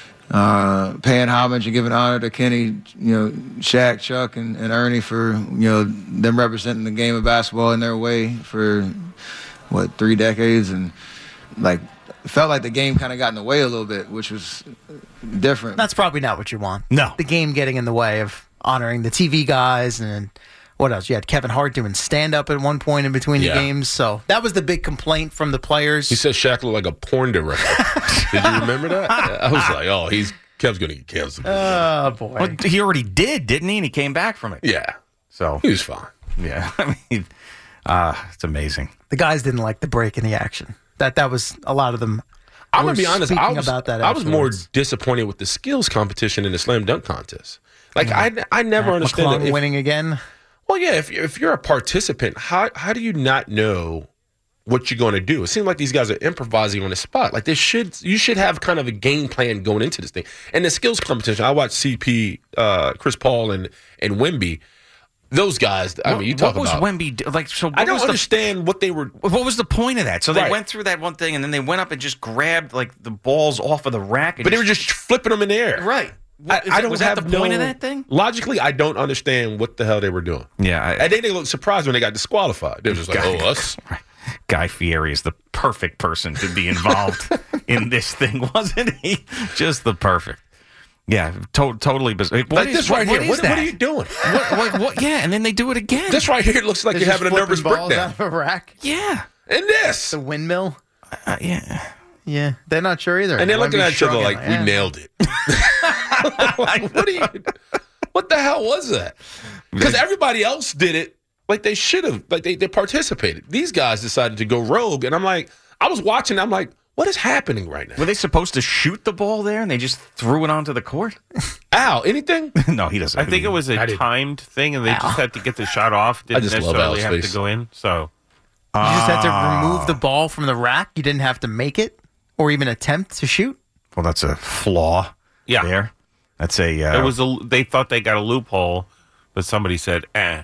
uh, paying homage and giving honor to Kenny, you know, Shaq, Chuck, and, and Ernie for, you know, them representing the game of basketball in their way for, what, three decades. And, like, it felt like the game kind of got in the way a little bit, which was different.
That's probably not what you want.
No.
The game getting in the way of honoring the T V guys and what else? You had Kevin Hart doing stand-up at one point in between
Yeah.
the games. So that was the big complaint from the players.
He said Shaq looked like a porn director. Did you remember that? I was like, oh, he's Kev's going to get canceled.
Oh, boy.
Well, he already did, didn't he? And he came back from it.
Yeah.
So
he was fine.
Yeah. I mean, uh, it's amazing.
The guys didn't like the break in the action. That that was a lot of them.
I'm
were
going to be honest.
speaking
I was,
about that
I was more
afterwards.
disappointed with the skills competition in the slam dunk contest. Like,
Yeah.
I, I never
Uh,
understood
McClung
that. If-
winning again.
Well, yeah, if, if you're a participant, how how do you not know what you're going to do? It seems like these guys are improvising on the spot. Like, they should, you should have kind of a game plan going into this thing. And the skills competition, I watched C P, uh, Chris Paul, and and Wemby. Those guys, I
What-
mean, you talk
what was
about.
Wemby do- like? So what
I don't
was the-
understand what they were.
What was the point of that? So they
Right.
went through that one thing, and then they went up and just grabbed like the balls off of the rack. And
But they were just flipping them in the air.
right.
I,
Is
I
that-
don't
was that
have
the point
no-
of that thing?
Logically, I don't understand what the hell they were doing.
Yeah, I,
And they didn't look surprised when they got disqualified. They were just like,
Guy-
oh, us.
Guy Fieri is the perfect person to be involved in this thing, wasn't he? Just the perfect. Yeah, to- totally bizarre. What
Like
is-
this right
what-
here.
what
What,
is
what
that?
are you doing?
What, what, what, yeah, and then they do it again.
This right here looks like
They're
you're
just
having a nervous
flipping balls
breakdown.
out of a rack.
Yeah.
And this.
The windmill.
Uh, yeah.
Yeah, they're not sure either.
And they're looking
Wemby's
at each other
shrugging,
like, we
yeah.
nailed it. Like, what are you? What the hell was that? Because everybody else did it like they should have. Like they, they participated. These guys decided to go rogue. And I'm like, I was watching. I'm like, what is happening right now?
Were they supposed to shoot the ball there, and they just threw it onto the court?
Al, anything?
No, he doesn't.
I think it was a timed thing, and they just had to get the shot off. Didn't
just love
necessarily
Al's
have
face.
to go in. So
You just had to
Ah.
remove the ball from the rack. You didn't have to make it or even attempt to shoot.
Well, that's a flaw.
Yeah.
There. That's a. Uh,
it was. A, they thought they got a loophole, but somebody said, "Eh."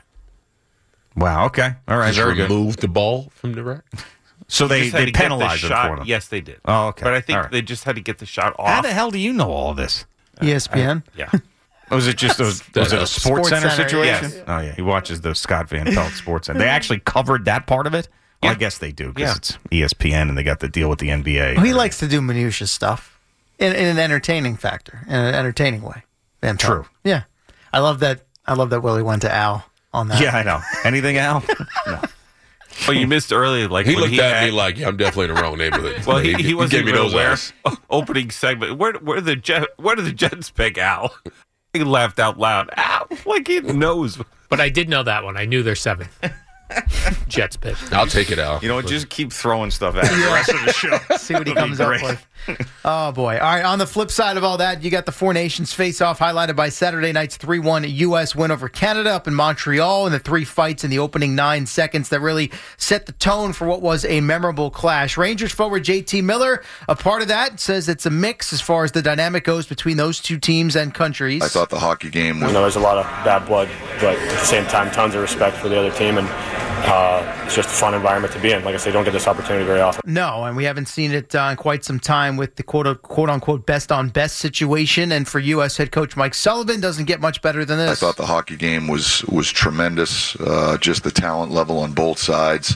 Wow. Okay. All right.
Just
Very good.
remove the ball from the rack.
So they
Just had
they
to get the
penalized them
shot.
for them.
Yes, they did.
Oh, okay.
But I think
All right.
they just had to get the shot off.
How the hell do you know all this?
E S P N.
Yeah.
Was it just a, was it a
Sports
Sports Center,
Center,
situation?
yes.
Oh yeah, he watches the Scott Van Pelt Sports Center. They actually covered that part of it. Well, I guess they do because
Yeah.
it's E S P N and they got the deal with the N B A.
Well, he likes to do minutia stuff in, in an entertaining factor, in an entertaining way. Van Pelt.
True.
Yeah, I love that. I love that Willie went to Al on that.
Yeah, I know. Anything, Al? No.
Well, you missed earlier. Like
He
when
looked
he
at
had,
me like, yeah, I'm definitely in the wrong neighborhood.
Well, he, he wasn't
gave me
even
those
aware.
eyes.
Opening segment. Where where the Jet, where did the Jets pick Al? He laughed out loud. Al, like he knows.
But I did know that one. I knew they're seventh. Jets pick.
I'll take it out.
You know what? Just keep throwing stuff at the rest of the show.
See what he
It'll be
comes up
great.
with. Oh, boy. All right, on the flip side of all that, you got the Four Nations face-off highlighted by Saturday night's three one U S win over Canada up in Montreal, and the three fights in the opening nine seconds that really set the tone for what was a memorable clash. Rangers forward J T Miller, a part of that, says it's a mix as far as the dynamic goes between those two teams and countries.
I thought the hockey game was...
You know, there's a lot of bad blood, but at the same time, tons of respect for the other team, and uh, it's just a fun environment to be in. Like I say, don't get this opportunity very often.
No, and we haven't seen it uh, in quite some time with the quote, quote-unquote best-on-best situation, and for U S head coach Mike Sullivan, doesn't get much better than this.
I thought the hockey game was was tremendous, uh, just the talent level on both sides,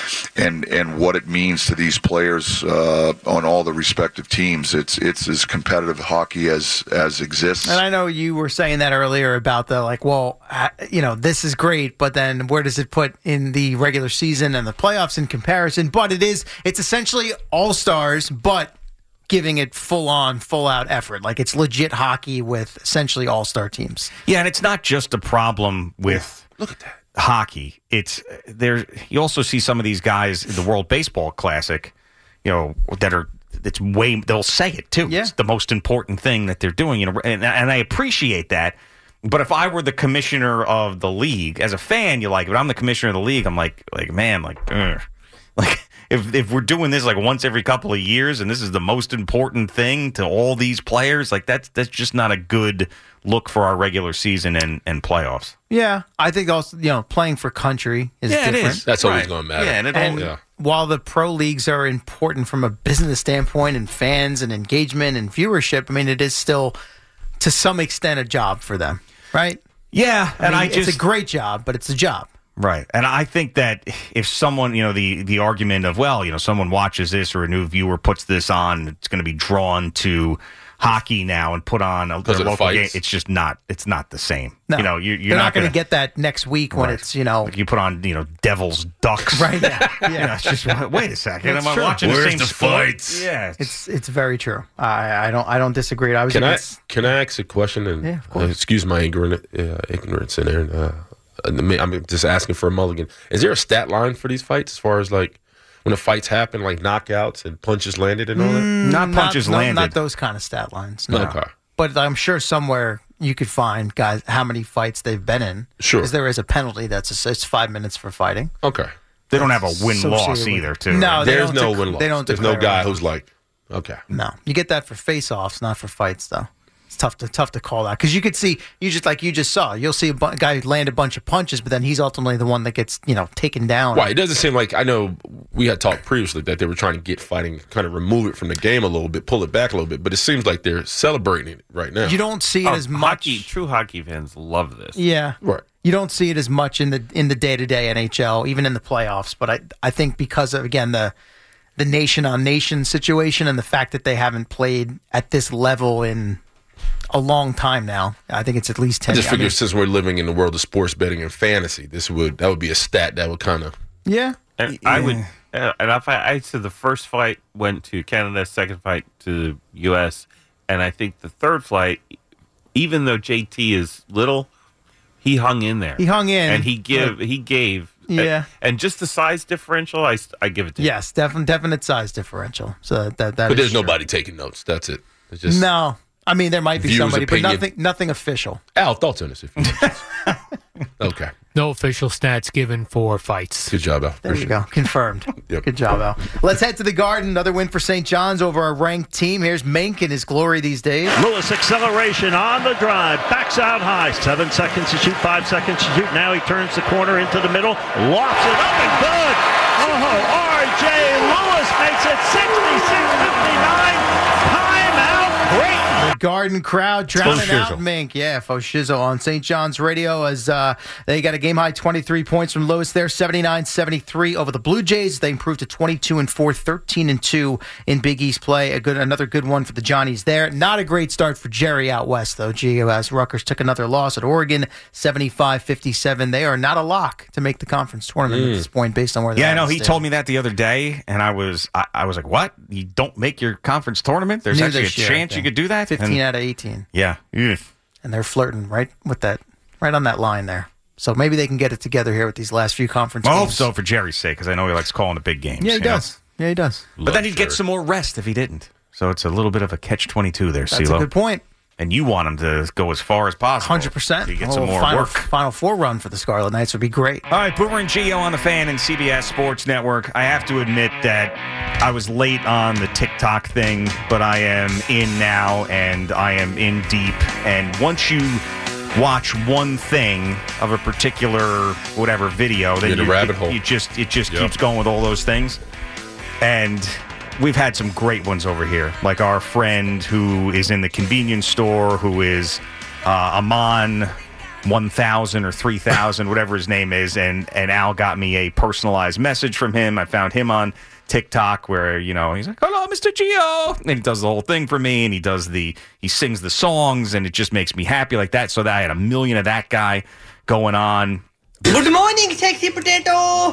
and and what it means to these players uh, on all the respective teams. It's it's as competitive hockey as as exists.
And I know you were saying that earlier about the, like, well, uh, you know, this is great, but then where does it put in the regular season and the playoffs in comparison? But it is, it's essentially all-stars, but giving it full-on, full-out effort. Like, it's legit hockey with essentially all-star teams.
Yeah, and it's not just a problem with
Look at that.
hockey. It's there. You also see some of these guys in the World Baseball Classic, you know, that are. It's way. They'll say it too. Yeah. It's the most important thing that they're doing, you know, and and I appreciate that. But if I were the commissioner of the league, as a fan, you like it. But I'm the commissioner of the league. I'm like, like man, like, ugh. like. If if we're doing this like once every couple of years, and this is the most important thing to all these players, like that's that's just not a good look for our regular season and, and playoffs.
Yeah, I think also, you know, playing for country is
Yeah, it
different.
is.
That's always
Right.
going to matter.
Yeah, and it
And
Yeah.
while the pro leagues are important from a business standpoint and fans and engagement and viewership, I mean, it is still to some extent a job for them, right?
Yeah,
I
and
mean,
I
it's
just
a great job, but it's a job.
Right. And I think that if someone, you know, the, the argument of, well, you know, someone watches this or a new viewer puts this on, it's going to be drawn to hockey now and put on a,
Because
their
of the
local game.
fights?
It's just not, it's not the same.
No,
you know, you're, you're
they're
not,
not going to
gonna-
get that next week when
Right.
it's, you know,
Like you put on, you know, Devil's Ducks.
right? Yeah, yeah.
You know, it's just, wait a second.
It's
Am I
true.
watching the
Where's
same
the
sport?
fights?
Yeah.
It's it's very true. I I don't I don't disagree. I was
Can I
against,
can I ask a question? And
Yeah, of
uh,
course.
excuse my ignorant, uh, ignorance in there. Uh, I'm just asking for a mulligan. Is there a stat line for these fights as far as like when the fights happen, like knockouts and punches landed and all that?
Mm,
Not punches
not,
landed.
Not those kind of stat lines. No.
Okay.
But I'm sure somewhere you could find guys how many fights they've been in.
Sure.
Because there is a penalty that's a, it's five minutes for fighting.
Okay.
They don't have a win-loss
Associated with-
either, too.
No, they
There's
don't
no
dec-
win loss.
They don't.
There's no
declare
guy
it.
who's like, okay.
No, you get that for face-offs, not for fights, though. It's tough to tough to call that because you could see you just like you just saw. You'll see a bu- guy land a bunch of punches, but then he's ultimately the one that gets you know taken down.
Why? It doesn't seem like, I know we had talked previously that they were trying to get fighting, kind of remove it from the game a little bit, pull it back a little bit, but it seems like they're celebrating it right now.
You don't see it
Oh,
as much.
Hockey, true hockey fans love this.
Yeah,
Right.
You don't see it as much in the in the day to day N H L, even in the playoffs. But I I think because of again the the nation on nation situation and the fact that they haven't played at this level in a long time now, I think it's at least
I
ten.
just
I
figure
mean,
since we're living in the world of sports betting and fantasy, this would that would be a stat that would kind of
yeah,
And I would, uh, and if I, I said the first flight went to Canada, second flight to U S, and I think the third flight, even though J T is little, he hung in there.
He hung in.
and he give he gave.
Yeah.
and just the size differential, I, I give it to him.
yes, definite definite size differential. So that that.
But
is
there's
true.
nobody taking notes. That's it. It's just
No, I mean there might be
Viewers'
somebody, but
opinion.
nothing nothing official.
Al, thoughts on this if you Okay.
No official stats given for fights.
Good job, Al.
There you go. Confirmed.
Yep.
Good job, Al. Let's head to the Garden. Another win for Saint John's over a ranked team. Here's Mink in his glory these days.
Lewis acceleration on the drive, backs out high, seven seconds to shoot, five seconds to shoot. Now he turns the corner into the middle, lofts it up and good. Oh, R J Lewis makes it sixty-six fifty-nine. Timeout, great.
The Garden crowd drowning
Foshizo.
out Mink. Yeah, Foshizo on Saint John's radio as uh, they got a game high twenty-three points from Lewis there, seventy-nine seventy-three over the Blue Jays. They improved to twenty-two and four, thirteen and two in Big East play. A good, another good one for the Johnnies there. Not a great start for Jerry out west though. Gee, as Rutgers took another loss at Oregon, seventy-five fifty-seven. They are not a lock to make the conference tournament
Mm.
at this point based on where they're
Yeah, I
at
know.
in the
He
state.
told me that the other day, and I was I, I was like, what? You don't make your conference tournament? There's
Neither
actually a
this year,
chance
I
you
think.
could do that?
fifteen
And-
out of eighteen.
Yeah. Ugh.
And they're flirting right with that, right on that line there. So maybe they can get it together here with these last few conference
I
games.
hope so for Jerry's sake, because I know he likes calling the big games.
Yeah, he
you know?
does. Yeah, he does.
But then he'd get some more rest if he didn't. So it's a little bit of a catch twenty-two there,
That's
CeeLo.
a good point.
And you want him to go as far as possible.
one hundred percent.
So you get
Oh,
some more
final,
work.
Final four run for the Scarlet Knights would be great.
All right, Boomer and Gio on the Fan and C B S Sports Network. I have to admit that I was late on the TikTok thing, but I am in now, and I am in deep. And once you watch one thing of a particular whatever video, then
You're in a
you,
rabbit
it,
hole.
you just it just
Yep.
keeps going with all those things. And we've had some great ones over here, like our friend who is in the convenience store, who is uh, Amon one thousand or three thousand, whatever his name is, and, and Al got me a personalized message from him. I found him on TikTok where, you know, he's like, hello, Mister Gio, and he does the whole thing for me, and he does the, he sings the songs, and it just makes me happy like that. So that I had a million of that guy going on.
Good morning, sexy potato.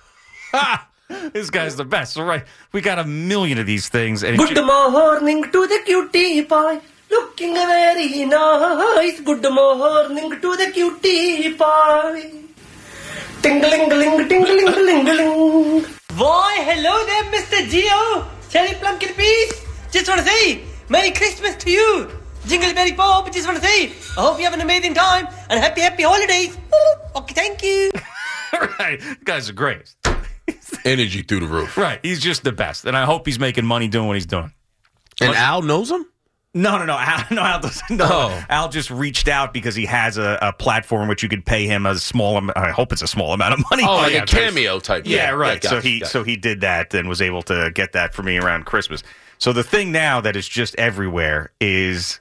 Ha! This guy's the best. All right, we got a million of these things. And it
Good
ju-
morning to the cutie pie. Looking very nice. Good morning to the cutie pie. Tingling-ling, tingling-ling-ling. Why, hello there, Mister Gio. Cherry Plumpkin Peas. Just want to say, Merry Christmas to you. Jingleberry Bob, just want to say, I hope you have an amazing time and happy, happy holidays. Okay, thank you.
Right, the guy's the greatest.
Energy through the roof.
Right, he's just the best, and I hope he's making money doing what he's doing.
And Al knows him?
No, no, no. Al, no, Al doesn't. No,
Oh.
Al just reached out because he has a, a platform which you could pay him a small. am- I hope it's a small amount of money.
Oh, like a
yeah,
cameo type.
Yeah,
Yeah,
right.
yeah,
so
gotcha,
he
gotcha.
so he did that and was able to get that for me around Christmas. So the thing now that is just everywhere is,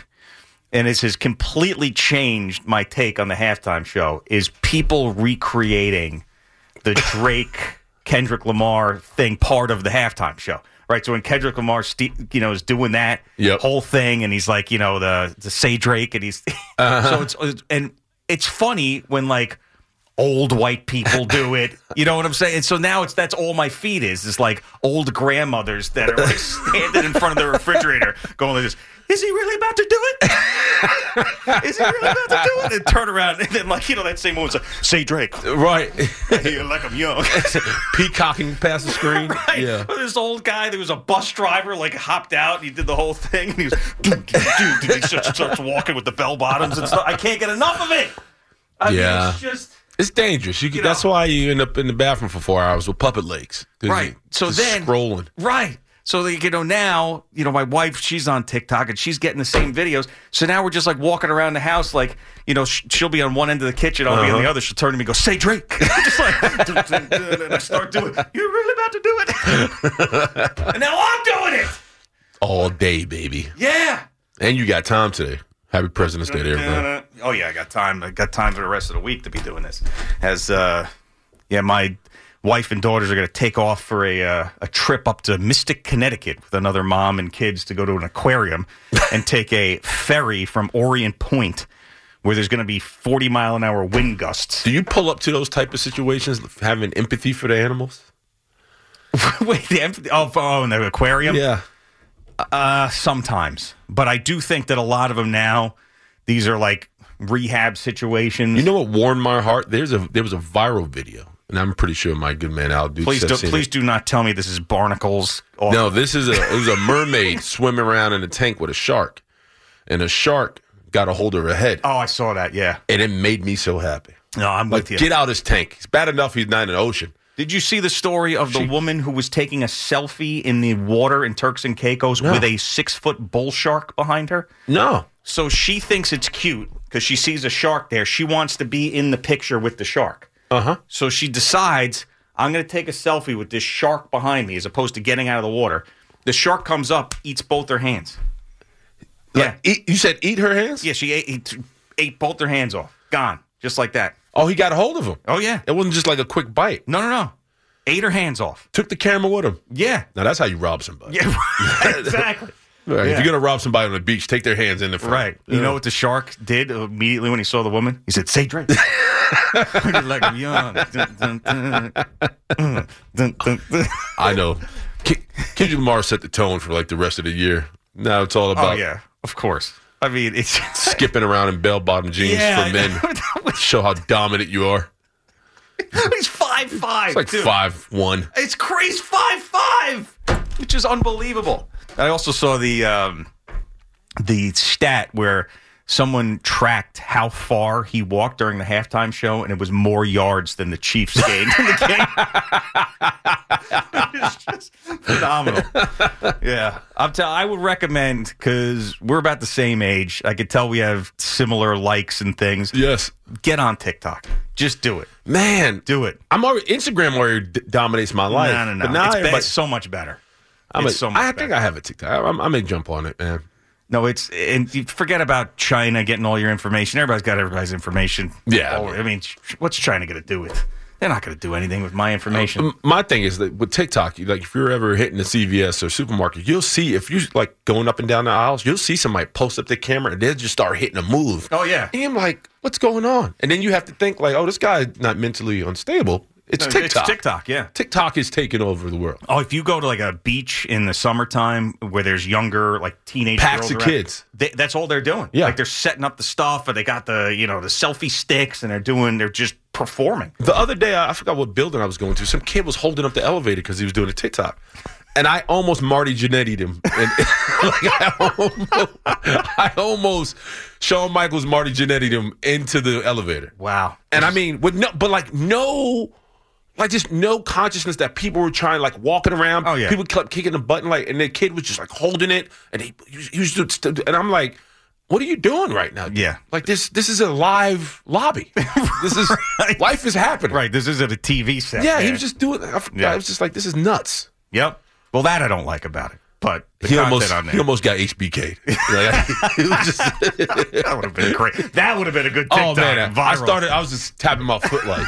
and this has completely changed my take on the halftime show, is people recreating the Drake Kendrick Lamar thing part of the halftime show. Right, so when Kendrick Lamar, st- you know, is doing that
Yep.
whole thing, and he's like, you know, the the say Drake, and he's
Uh-huh.
so it's and it's funny when like old white people do it. You know what I'm saying? And so now it's that's all my feed is is like old grandmothers that are like standing in front of the refrigerator, going like this. Is he really about to do it? Is he really about to do it? And turn around and then like you know that same woman's like, say Drake,
Right.
like I'm young.
Peacocking past the screen.
Right.
Yeah.
This old guy, there was a bus driver, like hopped out. And he did the whole thing. And he was, dude, dude, dude. He just starts walking with the bell bottoms and stuff. I can't get enough of it. I
Yeah.
mean, it's just
It's dangerous. You,
You
that's
know.
why you end up in the bathroom for four hours with puppet legs. 'Cause
right.
you
So
just
then
scrolling.
right. So that, you know now, you know my wife, she's on TikTok and she's getting the same videos. So now we're just like walking around the house, like you know sh- she'll be on one end of the kitchen, I'll be on
Uh-huh.
the other. She'll turn to me and go, "Say Drake," just like, and I start doing. You're really about to do it, and now I'm doing it.
All day, baby.
Yeah.
And you got time today. Happy President's Day to everybody.
Oh yeah, I got time. I got time for the rest of the week to be doing this. As uh, yeah, my wife and daughters are going to take off for a uh, a trip up to Mystic, Connecticut, with another mom and kids to go to an aquarium and take a ferry from Orient Point, where there's going to be forty mile an hour wind gusts.
Do you pull up to those type of situations having empathy for the animals?
Wait, the empathy? Oh, oh, in the aquarium?
Yeah.
Uh, sometimes, but I do think that a lot of them now, these are like rehab situations.
You know what warmed my heart? There's a there was a viral video, and I'm pretty sure my good man Al Dukes
Please
has
do,
seen
please
it.
do not tell me this is barnacles. off-
No, this is a it was a mermaid swimming around in a tank with a shark, and a shark got a hold of her head,
Oh, I saw that. Yeah.
and it made me so happy.
No, I'm
Like,
with you.
get out his tank. It's bad enough he's not in the ocean.
Did you see the story of the
She-
woman who was taking a selfie in the water in Turks and Caicos
No.
with a six foot bull shark behind her?
No.
So she thinks it's cute because she sees a shark there. She wants to be in the picture with the shark.
Uh huh.
So she decides, I'm going to take a selfie with this shark behind me as opposed to getting out of the water. The shark comes up, eats both her hands.
Yeah. Eat, you said eat her hands?
Yeah, she ate, ate, ate both her hands off. Gone. Just like that.
Oh, he got a hold of him.
Oh, yeah.
It wasn't just like a quick bite.
No, no, no. Ate her hands off.
Took the camera with him.
Yeah.
Now that's how you rob somebody.
Yeah, right. Exactly.
Right.
Yeah.
If you're gonna rob somebody on the beach, take their hands in the front.
Right. You
Yeah.
know what the shark did immediately when he saw the woman? He said, say Drake. Like I'm young. Dun, dun, dun. Dun, dun, dun.
I know. K- Kendrick Lamar set the tone for like the rest of the year. Now it's all
Oh,
about
yeah. Of course. I mean, it's
skipping around in bell-bottom jeans
Yeah.
for men. Show how dominant you are.
He's five five.
It's like
dude.
five one.
It's crazy, five five, which is unbelievable. I also saw the um, the stat where someone tracked how far he walked during the halftime show, and it was more yards than the Chiefs gained in the game. It's just phenomenal. Yeah, I'm tell. I would recommend, because we're about the same age. I could tell we have similar likes and things.
Yes,
get on TikTok. Just do it,
man.
Do it.
I'm already Instagram already d- dominates my life.
No, no, no.
But now
it's, be-
everybody-
it's so much better.
I'm
it's
a,
so much
I
better.
think I have a TikTok. I, I may jump on it, man.
No, it's and you forget about China getting all your information. Everybody's got everybody's information.
Yeah,
Oh, I mean, what's China going to do with? They're not going to do anything with my information.
Um, my thing is that with TikTok, you- like if you're ever hitting the C V S or supermarket, you'll see if you like going up and down the aisles, you'll see somebody post up their camera and they'll just start hitting a move.
Oh yeah,
and I'm like, what's going on? And then you have to think like, oh, this guy's not mentally unstable. It's
No,
TikTok.
It's TikTok, yeah.
TikTok is taking over the world.
Oh, if you go to like a beach in the summertime where there's younger, like teenage
Packs
girls
of
around,
kids.
they, that's all they're doing.
Yeah.
Like they're setting up the stuff, or they got the you know the selfie sticks, and they're doing. They're just performing.
The other day, I I forgot what building I was going to. Some kid was holding up the elevator because he was doing a TikTok. And I almost Marty Jannetti'd him. And, like I, almost, I almost Shawn Michaels Marty Jannetti'd him into the elevator.
Wow.
And I mean, with no, but like no, like just no consciousness that people were trying, like walking around.
Oh, yeah.
People kept kicking the button, like, and the kid was just like holding it, and he, he was just, and I'm like, what are you doing right now?
Yeah.
Like this, this is a live lobby. This is
Right.
life is happening.
Right. This isn't a T V set.
Yeah, he
man.
was just doing. I, forgot.
Yeah.
I was just like, this is nuts.
Yep. Well, that I don't like about it. But the
He
content
almost,
on there.
he almost got H B K'd. Like, it was just,
that would have been great. That would have been a good TikTok.
oh man, I
viral.
started. I was just tapping my foot like,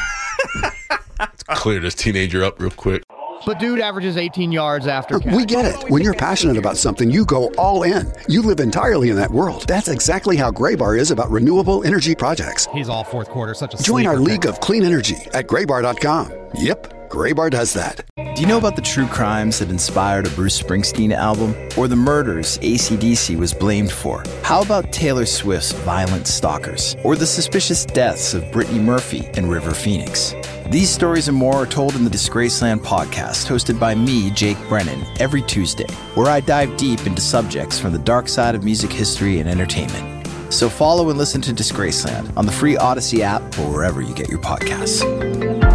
let's clear this teenager up real quick.
But dude averages eighteen yards after catch.
We get it. When you're passionate about something, you go all in. You live entirely in that world. That's exactly how Graybar is about renewable energy projects.
He's all fourth quarter, such a
Join our
sleeper
league
pick.
of clean energy at graybar dot com. Yep, Graybar does that.
Do you know about the true crimes that inspired a Bruce Springsteen album? Or the murders A C D C was blamed for? How about Taylor Swift's Violent Stalkers? Or the suspicious deaths of Brittany Murphy and River Phoenix? These stories and more are told in the Disgraceland podcast, hosted by me, Jake Brennan, every Tuesday, where I dive deep into subjects from the dark side of music history and entertainment. So follow and listen to Disgraceland on the free Odyssey app or wherever you get your podcasts.